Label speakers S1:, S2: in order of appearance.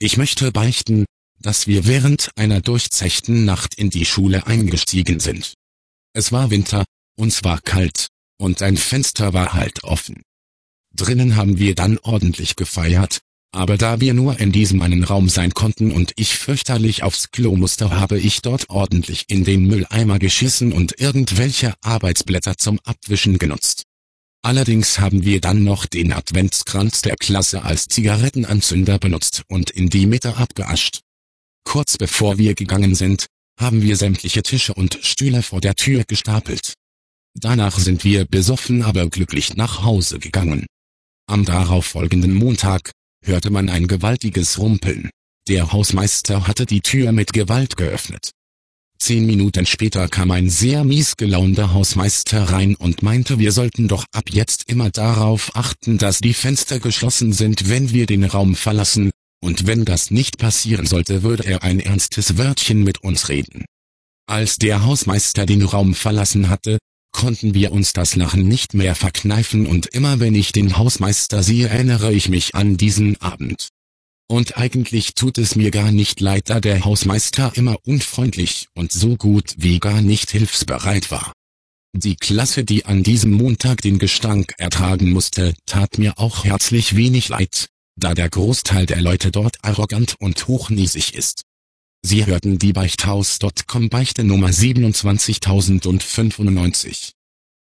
S1: Ich möchte beichten, dass wir während einer durchzechten Nacht in die Schule eingestiegen sind. Es war Winter, uns war kalt, und ein Fenster war halb offen. Drinnen haben wir dann ordentlich gefeiert, aber da wir nur in diesem einen Raum sein konnten und ich fürchterlich aufs Klo musste, habe ich dort ordentlich in den Mülleimer geschissen und irgendwelche Arbeitsblätter zum Abwischen genutzt. Allerdings haben wir dann noch den Adventskranz der Klasse als Zigarettenanzünder benutzt und in die Mitte abgeascht. Kurz bevor wir gegangen sind, haben wir sämtliche Tische und Stühle vor der Tür gestapelt. Danach sind wir besoffen aber glücklich nach Hause gegangen. Am darauffolgenden Montag hörte man ein gewaltiges Rumpeln. Der Hausmeister hatte die Tür mit Gewalt geöffnet. 10 Minuten später kam ein sehr mies gelaunter Hausmeister rein und meinte, wir sollten doch ab jetzt immer darauf achten, dass die Fenster geschlossen sind, wenn wir den Raum verlassen, und wenn das nicht passieren sollte, würde er ein ernstes Wörtchen mit uns reden. Als der Hausmeister den Raum verlassen hatte, konnten wir uns das Lachen nicht mehr verkneifen und immer wenn ich den Hausmeister sehe, erinnere ich mich an diesen Abend. Und eigentlich tut es mir gar nicht leid, da der Hausmeister immer unfreundlich und so gut wie gar nicht hilfsbereit war. Die Klasse, die an diesem Montag den Gestank ertragen musste, tat mir auch herzlich wenig leid, da der Großteil der Leute dort arrogant und hochnäsig ist. Sie hörten die Beichthaus.com Beichte Nummer 27095.